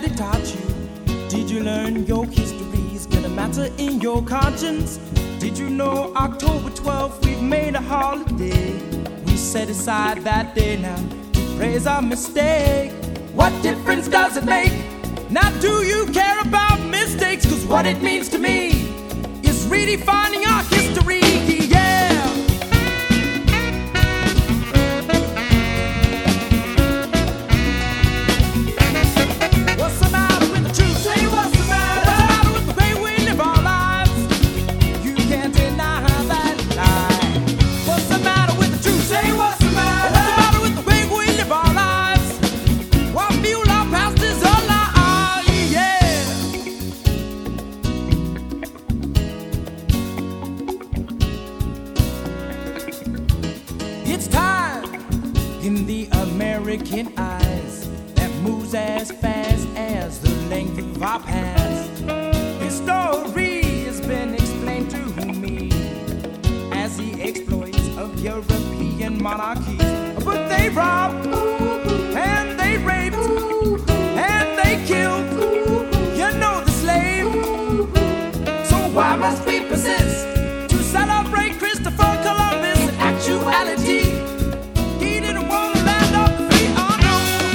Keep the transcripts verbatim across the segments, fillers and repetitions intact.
daddy taught you? Did you learn your history's gonna matter in your conscience? Did you know October twelfth we've made a holiday? We set aside that day now to praise our mistake. What difference does it make? Now do you care about mistakes? Cause what it means to me is redefining our history, yeah. What's the matter with the truth? Say what's the matter? What's the matter with the way we live our lives? You can't deny that lie. What's the matter with the truth? Say what's the matter? What's the matter with the way we live our lives? Why feel our past is a lie, yeah. It's time in the American eyes that moves as fast as the length of our past. History has been explained to me as the exploits of European monarchies. But they robbed and they raped and they killed, you know, the slave. So why must we persist to celebrate Christopher Columbus? In actuality, he didn't want to land up the free, oh no.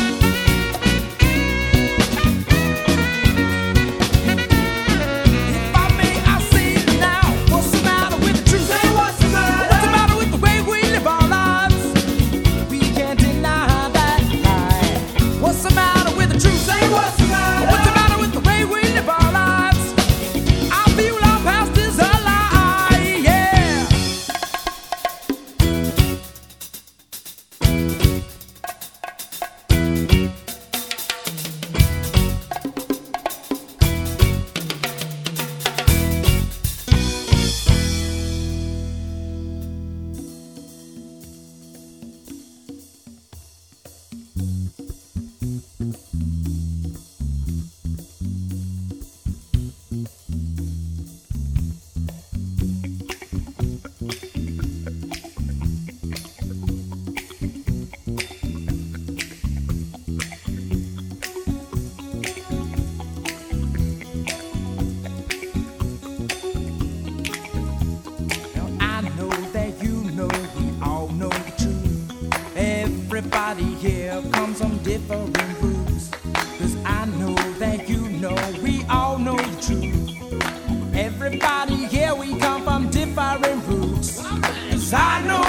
If I may, I say it now. What's the matter with the truth? Say what's the matter? What's the matter with the way we live our lives? We can't deny that lie. What's the matter with the truth? Say what's the matter? What's the matter with the way we live our lives? I feel our past is a lie, yeah. Now I know that you know we all know the truth. Everybody here comes from different roots. Cause I know that you know we all know the truth. Everybody here, we come from different roots. Cause I know